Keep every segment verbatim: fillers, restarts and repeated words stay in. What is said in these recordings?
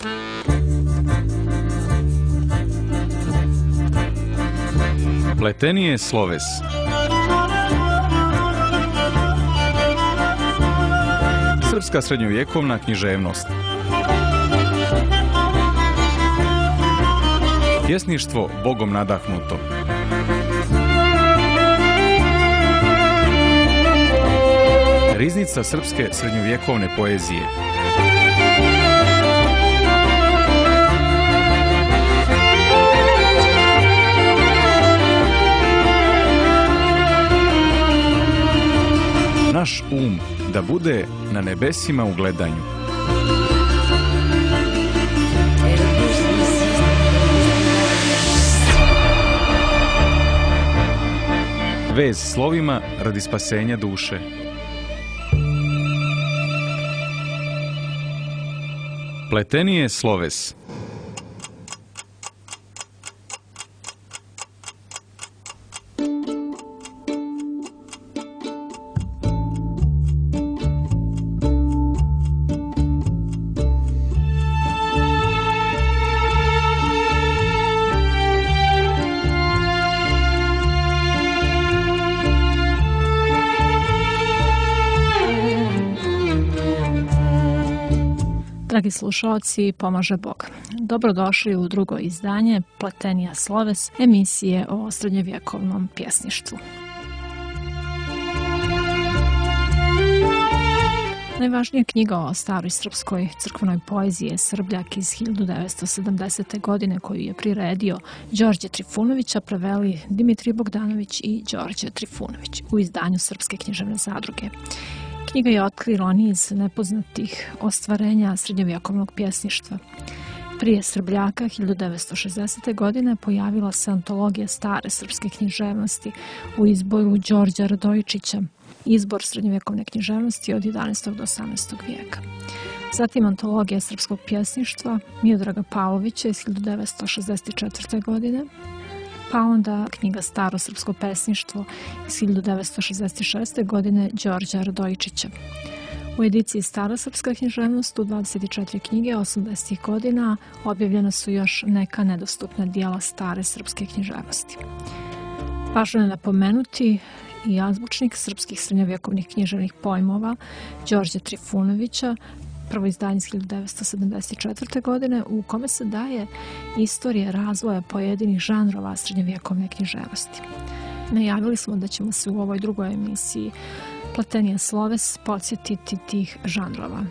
Pletenije sloves. Srpska srednjovjekovna književnost. Pjesništvo Bogom nadahnuto. Riznica srpske srednjovjekovne poezije. Naš um da bude na nebesima u gledanju. Vez slovima radi spasenja duše. Pletenije sloves. Dragi slušalci, pomaže Bog. Dobrodošli u drugo izdanje Pletenija sloves, emisije o srednjovjekovnom pjesništvu. Najvažnija knjiga o staroj srpskoj crkvenoj poeziji je Srbljak iz hiljadu devetsto sedamdesete. godine koju je priredio Đorđe Trifunović, a preveli Dimitrij Bogdanović i Đorđe Trifunović u izdanju Srpske književne zadruge. Knjiga je otkrila niz nepoznatih ostvarenja srednjovjekovnog pjesništva. Prije Srbljaka hiljadu devetsto šezdesete. godine pojavila se antologija stare srpske književnosti u izboru Đorđa Radojičića, izbor srednjovjekovne književnosti od jedanaestog do osamnaestog. vijeka. Zatim antologija srpskog pjesništva Miodraga Pavlovića iz hiljadu devetsto šezdeset četvrte. godine, pa onda knjiga Staro srpsko pesništvo iz hiljadu devetsto šezdeset šeste. godine Đorđa Radojičića. U ediciji Stara srpska književnost u dvadeset četiri knjige osamdesetih. godina objavljena su još neka nedostupna dijela stare srpske književnosti. Važno je napomenuti i azbučnik srpskih srednjovjekovnih književnih pojmova Đorđa Trifunovića, prvo izdanje iz hiljadu devetsto sedamdeset četvrte. godine, u kome se daje istorija razvoja pojedinih žanrova srednjovjekovne književnosti. Najavili smo da ćemo se u ovoj drugoj emisiji Pletenija sloves podsjetiti tih žanrova.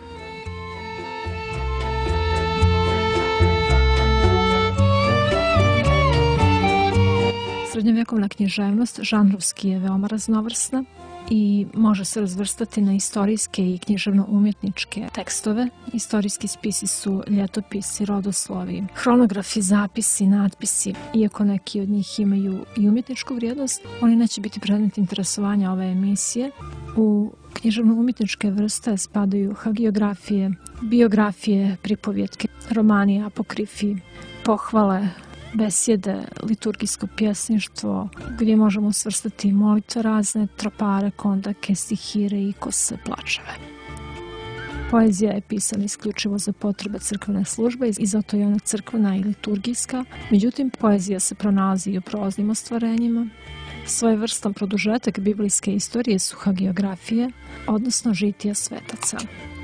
Srednjovjekovna književnost žanrovski je veoma raznovrsna i može se razvrstati na istorijske i književno-umjetničke tekstove. Istorijski spisi su ljetopisi, rodoslovi, hronografi, zapisi, natpisi. Iako neki od njih imaju i umjetničku vrijednost, oni neće biti predmet interesovanja ove emisije. U književno-umjetničke vrste spadaju hagiografije, biografije, pripovjetke, romani, apokrifi, pohvale, besjede, liturgijsko pjesništvo, gdje možemo svrstati molitve razne, tropare, kondake, stihire, ikose, plačeve. Poezija je pisana isključivo za potrebe crkvene službe i zato je ona crkvena i liturgijska, međutim poezija se pronalazi i u proznim ostvarenjima. Svojevrstan produžetak biblijske istorije su hagiografije, odnosno žitija svetaca.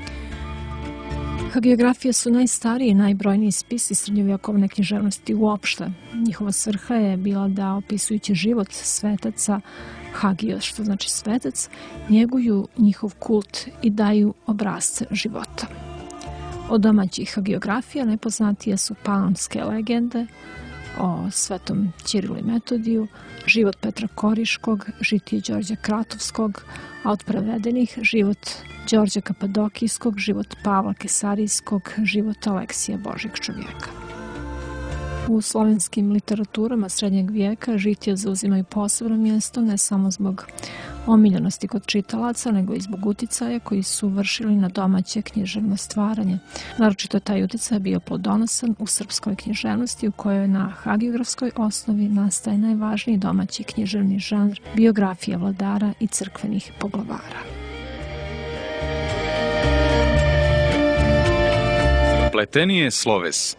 Hagiografije su najstariji i najbrojniji spisi srednjovjekovne književnosti uopšte. Njihova svrha je bila da, opisujući život svetaca, hagios, što znači svetac, njeguju njihov kult i daju obrasce života. Od domaćih hagiografija najpoznatije su panonske legende o svetom Ćirilu i Metodiju, život Petra Koriškog, žitije Đorđa Kratovskog, a od prevedenih život Đorđa Kapadokijskog, život Pavla Kesarijskog, život Aleksija Božjeg čovjeka. U slovenskim literaturama srednjeg vijeka žitije zauzimaju posebno mjesto ne samo zbog omiljenosti kod čitalaca, nego i zbog uticaja koji su vršili na domaće književno stvaranje. Naročito taj uticaj bio plodonosan u srpskoj književnosti, u kojoj na hagiografskoj osnovi nastaje najvažniji domaći književni žanr biografija vladara i crkvenih poglavara. Pletenije sloves.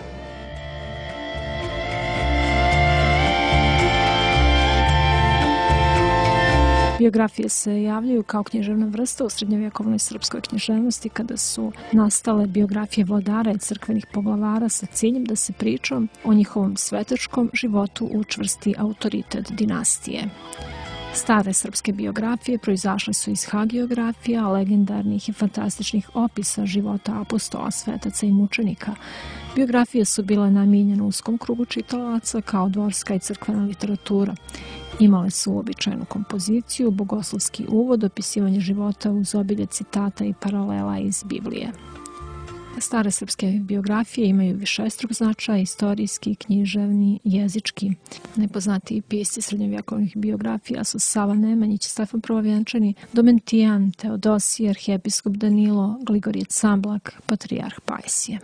Biografije se javljaju kao književna vrsta u srednjovjekovnoj srpskoj književnosti kada su nastale biografije vladara i crkvenih poglavara sa ciljem da se pričom o njihovom svetačkom životu učvrsti autoritet dinastije. Stare srpske biografije proizašle su iz hagiografija, legendarnih i fantastičnih opisa života apostola, svetaca i mučenika. Biografije su bile namijenjene uskom krugu čitalaca kao dvorska i crkvena literatura. Imale su uobičajenu kompoziciju, bogoslovski uvod, opisivanje života uz obilje citata i paralela iz Biblije. Stare srpske biografije imaju višestruk značaj, istorijski, književni, jezički. Najpoznatiji pisci srednjovjekovnih biografija su Sava Nemanjić, Stefan Prvovjenčani, Domentijan, Teodosije, arhijepiskop Danilo, Gligorije Camblak, patrijarh Pajsije.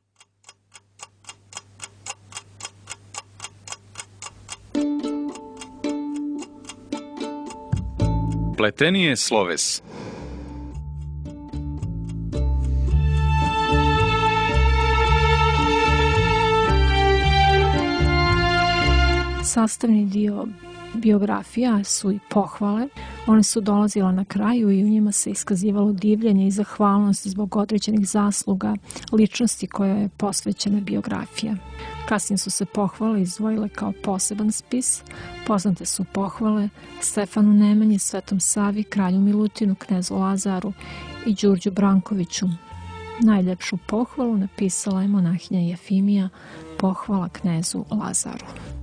Pletenije sloves. Sastavni dio biografija su i pohvale. One su dolazile na kraju i u njima se iskazivalo divljenje i zahvalnost zbog određenih zasluga ličnosti koja je posvećena biografija. Kasnije su se pohvale izdvojile kao poseban spis. Poznate su pohvale Stefanu Nemanji, Svetom Savi, kralju Milutinu, knezu Lazaru i Đurđu Brankoviću. Najljepšu pohvalu napisala je monahinja Jefimija, pohvala knezu Lazaru.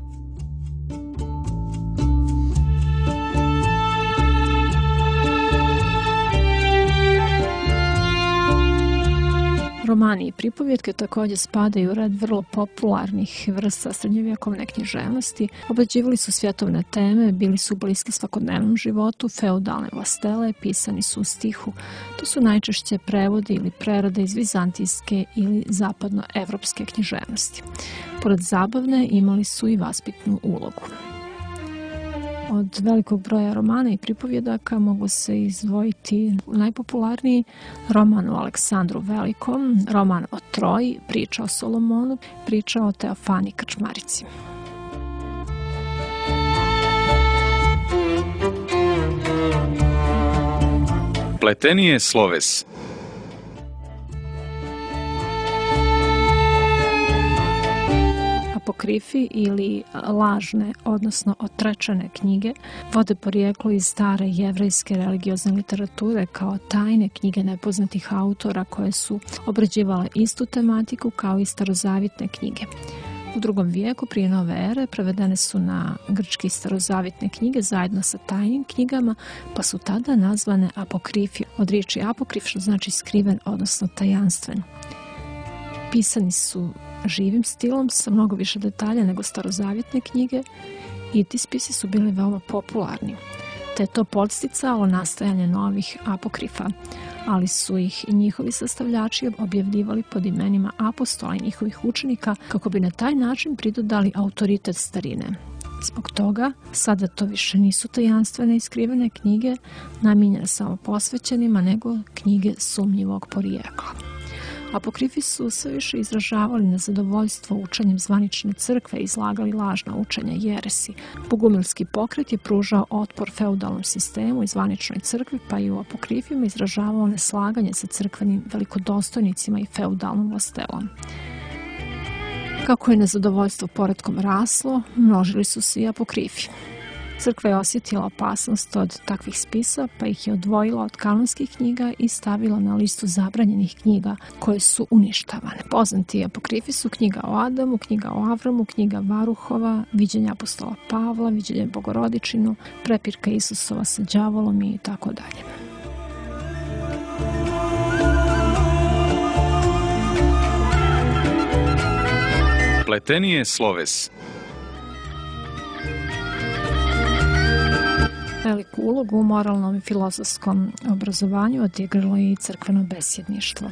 Romani i pripovjetke također spadaju u red vrlo popularnih vrsta srednjovjekovne književnosti. Obrađivali su svjetovne teme, bili su bliski svakodnevnom životu, feudalne vlastele, pisani su u stihu. To su najčešće prevodi ili prerade iz vizantijske ili zapadnoevropske književnosti. Pored zabavne imali su i vaspitnu ulogu. Od velikog broja romana i pripovjedaka mogu se izdvojiti najpopularniji roman o Aleksandru Velikom, roman o Troji, priča o Solomonu, priča o Teofani Krčmarici. Pletenije sloves. Apokrifi ili lažne, odnosno otrečene knjige vode porijeklo iz stare jevrejske religiozne literature kao tajne knjige nepoznatih autora koje su obrađivale istu tematiku kao i starozavitne knjige. U drugom vijeku prije nove ere prevedene su na grčki starozavitne knjige zajedno sa tajnim knjigama, pa su tada nazvane apokrifi, od riječi apokrif što znači skriven, odnosno tajanstven. Pisani su živim stilom sa mnogo više detalja nego starozavjetne knjige i ti spisi su bili veoma popularni. Te je to podsticalo nastajanje novih apokrifa, ali su ih i njihovi sastavljači objavljivali pod imenima apostola i njihovih učenika kako bi na taj način pridodali autoritet starine. Zbog toga, sada to više nisu tajanstvene i skrivene knjige namijenjene samo posvećenima, nego knjige sumnjivog porijekla. Apokrifi su sve više izražavali nezadovoljstvo učenjem zvanične crkve i izlagali lažna učenja jeresi. Bogumilski pokret je pružao otpor feudalnom sistemu i zvaničnoj crkvi, pa i u apokrifima izražavao neslaganje sa crkvenim velikodostojnicima i feudalnom vlastelom. Kako je nezadovoljstvo poretkom raslo, množili su se i apokrifi. Crkva je osjetila opasnost od takvih spisa, pa ih je odvojila od kanonskih knjiga i stavila na listu zabranjenih knjiga koje su uništavane. Poznati apokrifi su knjiga o Adamu, knjiga o Avramu, knjiga Varuhova, viđenja apostola Pavla, viđenje Bogorodičinu, prepirka Isusova sa đavolom i tako dalje. Pletenije sloves. Veliku ulogu u moralnom i filozofskom obrazovanju odigralo je i crkveno besjedništvo.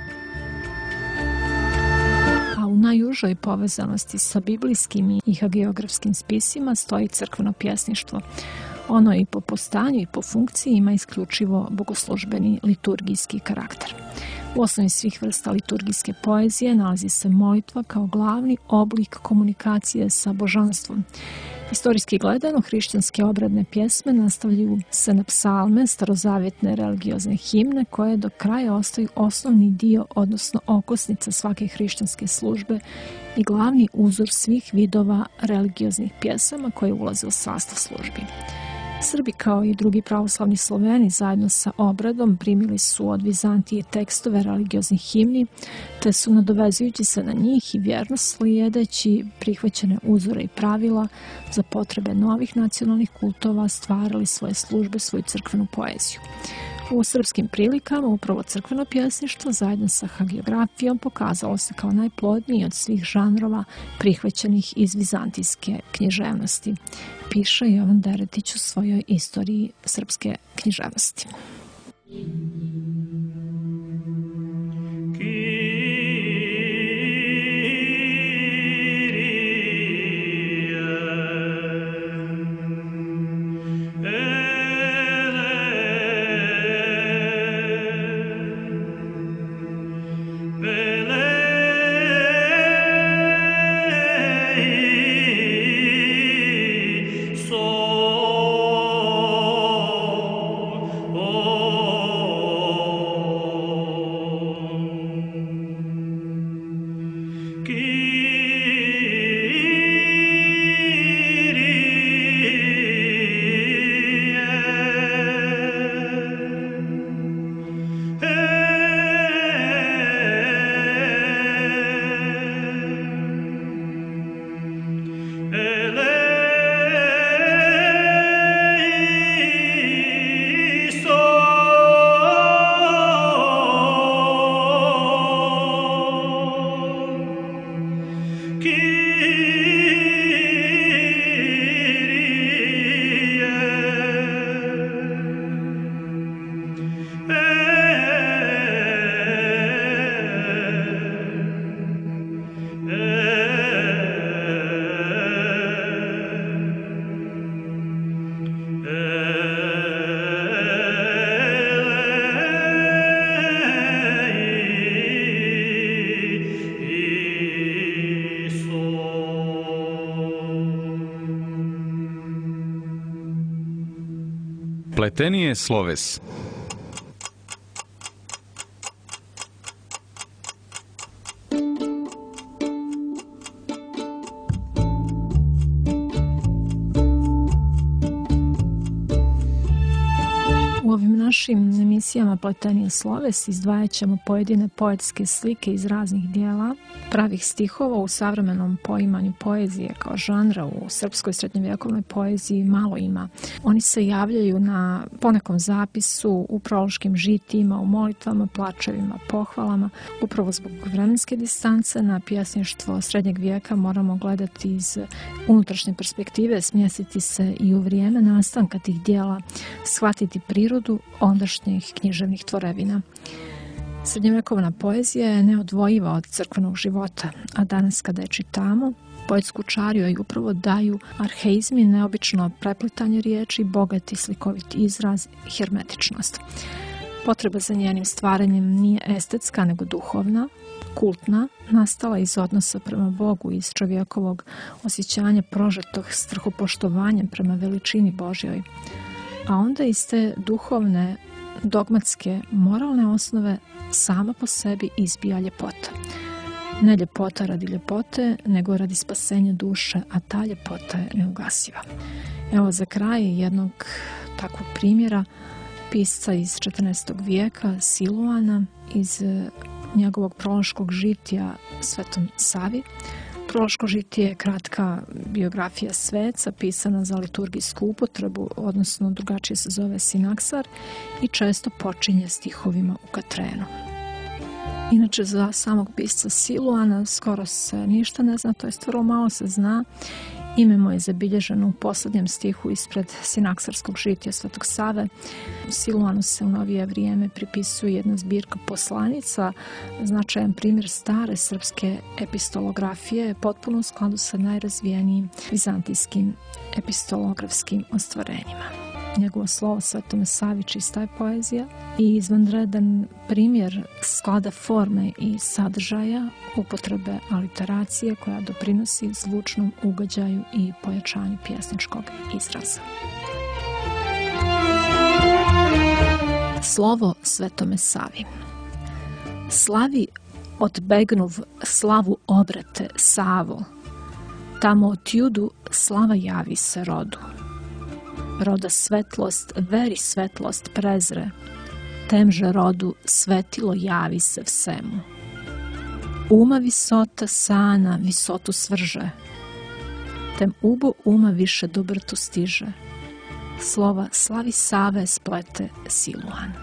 A u najužoj povezanosti sa biblijskim i hagiografskim spisima stoji crkveno pjesništvo. Ono i po postanju i po funkciji ima isključivo bogoslužbeni liturgijski karakter. U osnovi svih vrsta liturgijske poezije nalazi se molitva kao glavni oblik komunikacije sa božanstvom. Istorijski gledano, hrišćanske obredne pjesme nastavljaju se na psalme, starozavjetne religiozne himne, koje do kraja ostaju osnovni dio, odnosno okosnica svake hrišćanske službe i glavni uzor svih vidova religioznih pjesama koje ulaze u sastav službi. Srbi kao i drugi pravoslavni Sloveni zajedno sa obradom primili su od Vizantije tekstove religioznih himni, te su nadovezujući se na njih i vjerno slijedeći prihvaćene uzore i pravila za potrebe novih nacionalnih kultova stvarali svoje službe, svoju crkvenu poeziju. U srpskim prilikama upravo crkveno pjesništvo zajedno sa hagiografijom pokazalo se kao najplodniji od svih žanrova prihvaćenih iz vizantijske književnosti, piše Jovan Deretić u svojoj istoriji srpske književnosti. Pletenije sloves. U ovim našim emisijama Pletenije sloves izdvajat ćemo pojedine poetske slike iz raznih dijela, pravih stihova. U savremenom poimanju poezije kao žanra u srpskoj srednjovjekovnoj poeziji malo ima. Oni se javljaju na ponekom zapisu, u prološkim žitijima, u molitvama, plačevima, pohvalama. Upravo zbog vremenske distance na pjesništvo srednjeg vijeka moramo gledati iz unutrašnje perspektive, smjestiti se i u vrijeme nastanka tih dijela, shvatiti prirodu ondašnjih književnih tvorevina. Srednjovjekovna poezija je neodvojiva od crkvenog života, a danas kada je čitamo, poetsku čariju joj upravo daju arheizmi, neobično preplitanje riječi, bogati slikoviti izraz, hermetičnost. Potreba za njenim stvaranjem nije estetska, nego duhovna, kultna, nastala iz odnosa prema Bogu, iz čovjekovog osjećanja prožetog strahopoštovanjem prema veličini Božjoj. A onda iz te duhovne, dogmatske, moralne osnove sama po sebi izbija ljepota. Ne ljepota radi ljepote, nego radi spasenja duše, a ta ljepota je neugasiva. Evo za kraj jednog takvog primjera, pisca iz četrnaestog vijeka, Siluana, iz njegovog prološkog žitija Svetom Savi. Prološko žitije je kratka biografija sveca, pisana za liturgijsku upotrebu, odnosno drugačije se zove sinaksar i često počinje stihovima u Katrenu. Inače, za samog pisca Siluana skoro se ništa ne zna, to je vrlo malo se zna. Ime mu je zabilježeno u posljednjem stihu ispred sinaksarskog žitija Svetog Save. Siluanu se u novije vrijeme pripisuje jedna zbirka poslanica, značajan primjer stare srpske epistolografije, potpuno u skladu sa najrazvijenijim vizantijskim epistolografskim ostvarenjima. njegovo slovo Svetome Savi, čista je poezija i izvanredan primjer sklada forme i sadržaja, upotrebe aliteracije koja doprinosi zvučnom ugođaju i pojačanju pjesničkog izraza. Slovo Svetome Savi. Slavi odbegnuv slavu obrate Savo, tamo otjudu slava javi se rodu. Roda svetlost, veri svetlost prezre, temže rodu svetilo javi se всему. Uma visota sana visotu svrže, tem ubo uma više dobrtu stiže. Slova slavi Save splete Siluan.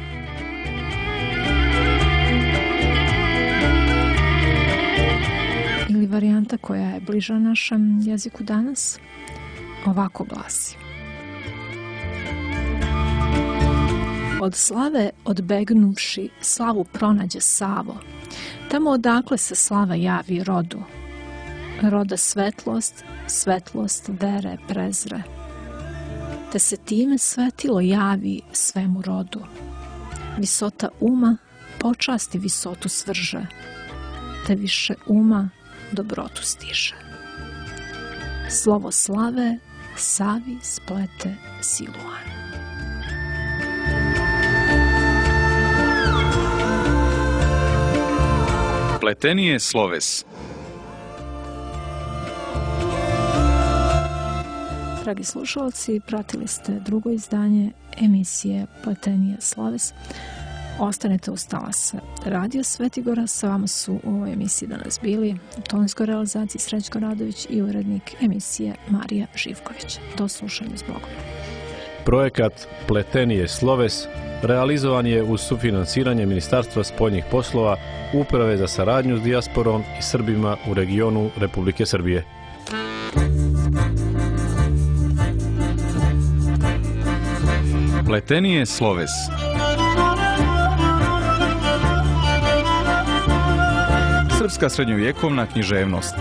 Ili varijanta koja je bliža našem jeziku danas, ovako glasi. Od slave odbegnuvši slavu pronađe Savo, tamo odakle se slava javi rodu. Roda svetlost, svetlost vere prezre, te se time svetilo javi svemu rodu. Visota uma počasti visotu svrže, te više uma dobrotu stiže. Slovo slave Savi splete Siluan. Pletenije sloves. Dragi slušalci, pratili ste drugo izdanje emisije Pletenije sloves. Ostanete uz talase Radio Svetigora. Sa vama su u ovoj emisiji danas bili u tonskoj realizaciji Srećko Radović i urednik emisije Marija Živković. Do slušanja s Bogom. Projekat Pletenije sloves realizovan je uz sufinansiranje Ministarstva spoljnih poslova, Uprave za saradnju s dijasporom i Srbima u regionu Republike Srbije. Pletenije sloves. Srpska srednjovjekovna književnost.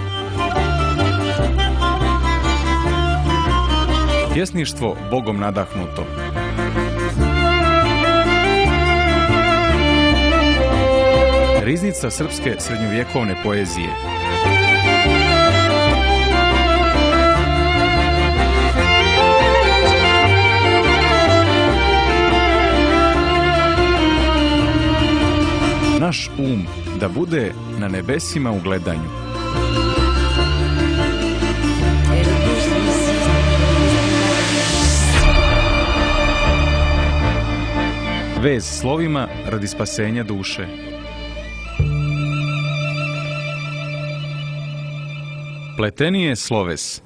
Pjesništvo Bogom nadahnuto. Riznica srpske srednjovjekovne poezije. Naš um da bude na nebesima u gledanju. Vez slovima radi spasenja duše. Pletenije sloves.